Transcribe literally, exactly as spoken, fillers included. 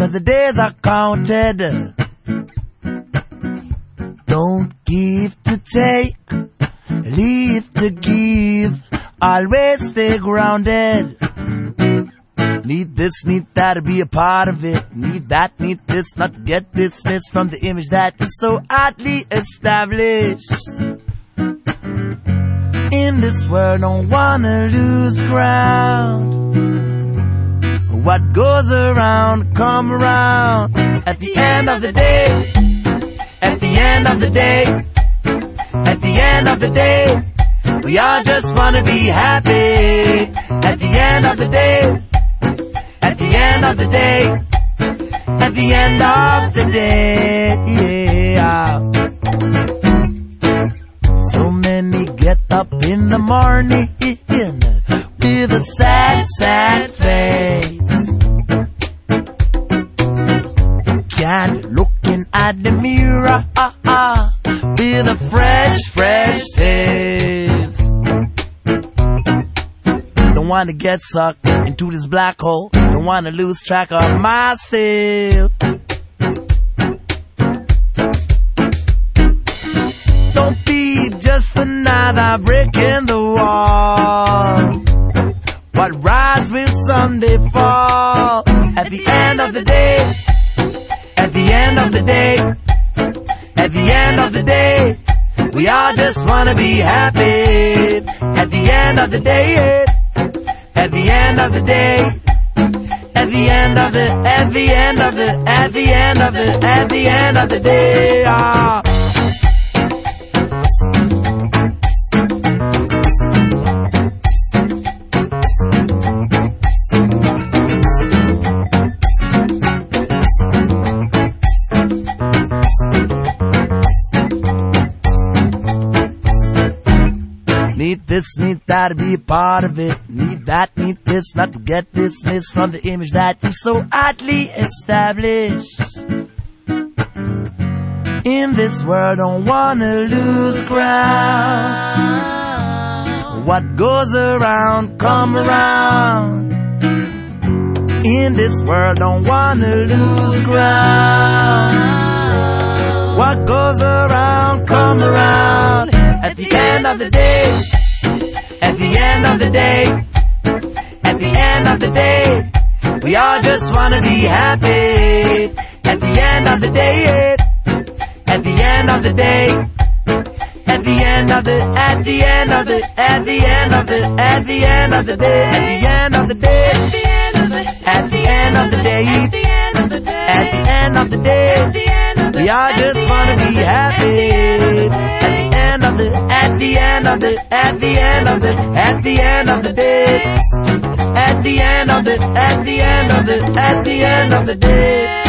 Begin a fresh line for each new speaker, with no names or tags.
'cause the days are counted. Don't give to take, leave to give, always stay grounded. Need this, need that to be a part of it. Need that, need this, not to get dismissed from the image that is so oddly established. In this world, don't wanna lose ground. What goes around, come around. At the end of the day, at the end of the day, at the end of the day, we all just wanna be happy. At the end of the day, at the end of the day, at the end of the day, yeah. So many get up in the morning with a sad, sad face. Can't looking at the mirror uh, uh, with a fresh, fresh taste. Don't wanna get sucked into this black hole. Don't wanna lose track of myself. Don't be just another brick in the wall. What rise will someday fall. At the end of the day, at the end of the day, at the end of the day, we all just wanna be happy. At the end of the day, at the end of the day, at the end of the, at the end of the, at the end of the, at the end of the day, ah. Need this, need that to be a part of it. Need that, need this, not to get dismissed from the image that is so oddly established. In this world, don't wanna lose ground. What goes around, comes around. In this world, don't wanna lose ground. What goes around, comes around. At the end of the day, at the end of the day, at the end of the day, we all just wanna be happy. At the end of the day, at the end of the day, at the end of the, at the end of the, at the end of the, at the end of the day, at the end of the day, at the end of the day, at the end of the day, at the end of the day, we all just wanna be happy. At the end of the, at the end of the, at the end of the, at the end of the day, at the end of the, at the end of the, at the end of the day.